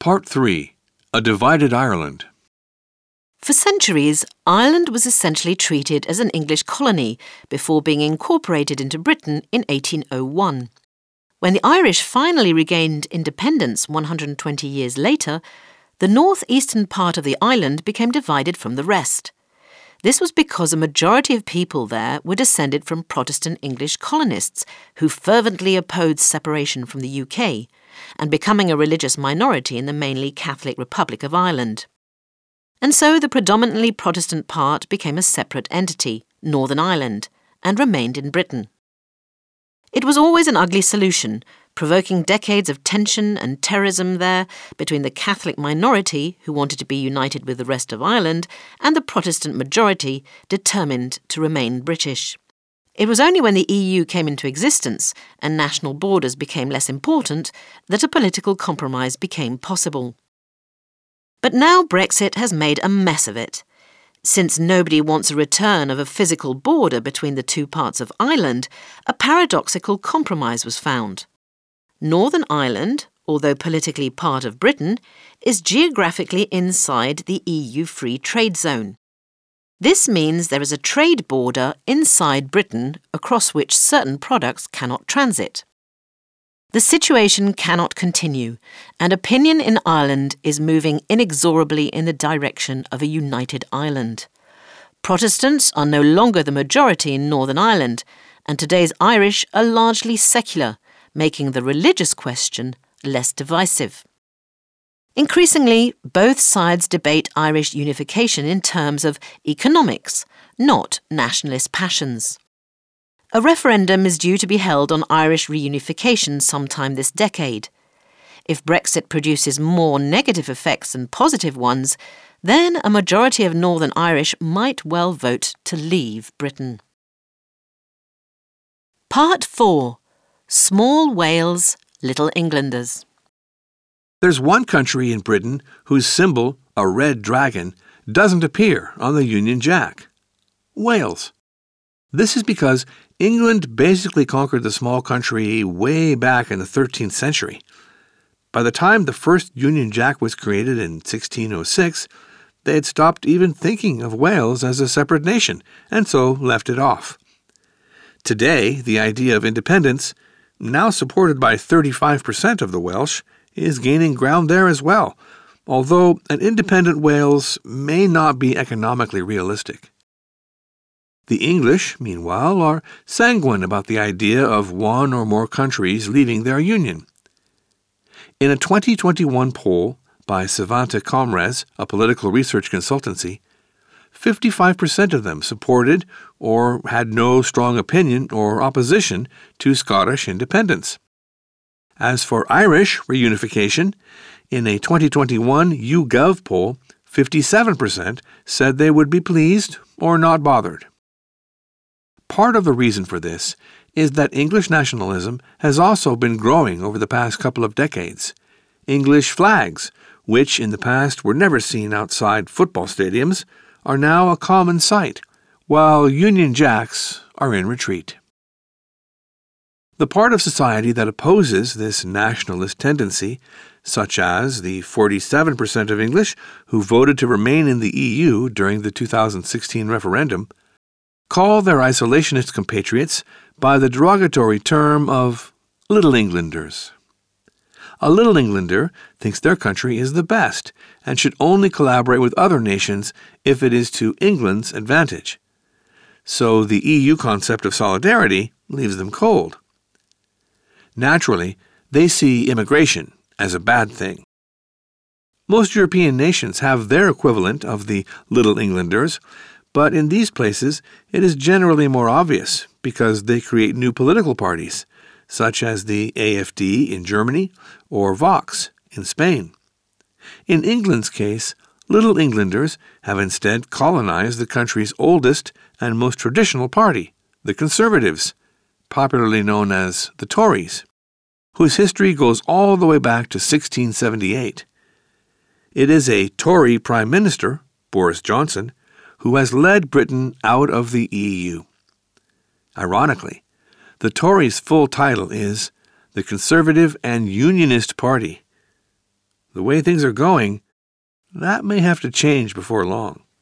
Part 3. A Divided Ireland. For centuries, Ireland was essentially treated as an English colony before being incorporated into Britain in 1801. When the Irish finally regained independence 120 years later, the northeastern part of the island became divided from the rest. This was because a majority of people there were descended from Protestant English colonists who fervently opposed separation from the UK and becoming a religious minority in the mainly Catholic Republic of Ireland. And so the predominantly Protestant part became a separate entity, Northern Ireland, and remained in Britain. It was always an ugly solution, provoking decades of tension and terrorism there between the Catholic minority, who wanted to be united with the rest of Ireland, and the Protestant majority, determined to remain British. It was only when the EU came into existence and national borders became less important that a political compromise became possible. But now Brexit has made a mess of it. Since nobody wants a return of a physical border between the two parts of Ireland, a paradoxical compromise was found. Northern Ireland, although politically part of Britain, is geographically inside the EU free trade zone. This means there is a trade border inside Britain across which certain products cannot transit. The situation cannot continue, and opinion in Ireland is moving inexorably in the direction of a united Ireland. Protestants are no longer the majority in Northern Ireland, and today's Irish are largely secular, making the religious question less divisive. Increasingly, both sides debate Irish unification in terms of economics, not nationalist passions. A referendum is due to be held on Irish reunification sometime this decade. If Brexit produces more negative effects than positive ones, then a majority of Northern Irish might well vote to leave Britain. Part 4. Small Wales, Little Englanders. There's one country in Britain whose symbol, a red dragon, doesn't appear on the Union Jack. Wales. This is because England basically conquered the small country way back in the 13th century. By the time the first Union Jack was created in 1606, they had stopped even thinking of Wales as a separate nation, and so left it off. Today, the idea of independence, now supported by 35% of the Welsh, is gaining ground there as well, although an independent Wales may not be economically realistic. The English, meanwhile, are sanguine about the idea of one or more countries leaving their union. In a 2021 poll by Savanta Comres, a political research consultancy, 55% of them supported or had no strong opinion or opposition to Scottish independence. As for Irish reunification, in a 2021 YouGov poll, 57% said they would be pleased or not bothered. Part of the reason for this is that English nationalism has also been growing over the past couple of decades. English flags, which in the past were never seen outside football stadiums, are now a common sight, while Union Jacks are in retreat. The part of society that opposes this nationalist tendency, such as the 47% of English who voted to remain in the EU during the 2016 referendum, call their isolationist compatriots by the derogatory term of Little Englanders. A Little Englander thinks their country is the best and should only collaborate with other nations if it is to England's advantage. So the EU concept of solidarity leaves them cold. Naturally, they see immigration as a bad thing. Most European nations have their equivalent of the Little Englanders, but in these places it is generally more obvious because they create new political parties, such as the AfD in Germany or Vox in Spain. In England's case, Little Englanders have instead colonized the country's oldest and most traditional party, the Conservatives, popularly known as the Tories, whose history goes all the way back to 1678. It is a Tory Prime Minister, Boris Johnson, who has led Britain out of the EU. Ironically, the Tories' full title is the Conservative and Unionist Party. the way things are going, that may have to change before long.